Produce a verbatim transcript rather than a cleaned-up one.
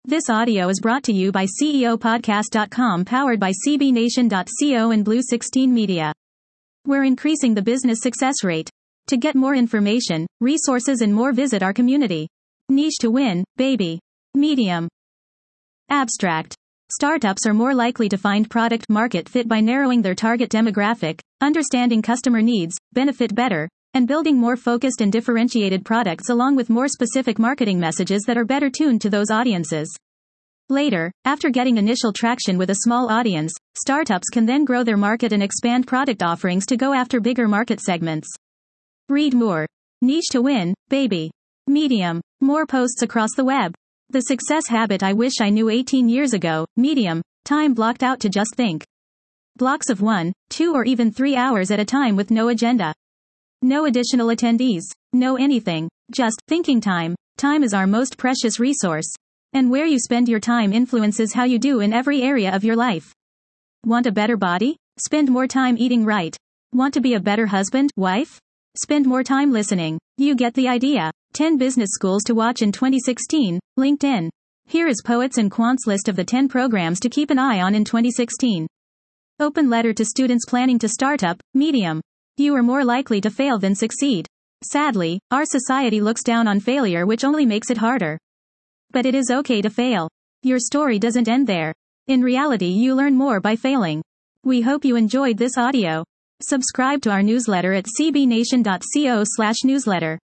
This audio is brought to you by C E O podcast dot com, powered by C B Nation dot co and Blue sixteen Media. We're increasing the business success rate. To get more information, resources and more, visit our community. Niche to win, baby. Medium. Abstract. Startups are more likely to find product market fit by narrowing their target demographic, understanding customer needs, benefit better, and building more focused and differentiated products along with more specific marketing messages that are better tuned to those audiences. Later, after getting initial traction with a small audience, startups can then grow their market and expand product offerings to go after bigger market segments. Read more. Niche to win, baby. Medium. More posts across the web. The success habit I wish I knew eighteen years ago. Medium. Time blocked out to just think. Blocks of one, two or even three hours at a time with no agenda. No additional attendees. No anything. Just thinking time. Time is our most precious resource. And where you spend your time influences how you do in every area of your life. Want a better body? Spend more time eating right. Want to be a better husband, wife? Spend more time listening. You get the idea. ten business schools to watch in twenty sixteen, LinkedIn. Here is Poets and Quant's list of the ten programs to keep an eye on in twenty sixteen. Open letter to students planning to start up, Medium. You are more likely to fail than succeed. Sadly, our society looks down on failure, which only makes it harder. But it is okay to fail. Your story doesn't end there. In reality, you learn more by failing. We hope you enjoyed this audio. Subscribe to our newsletter at c b nation dot co slash newsletter.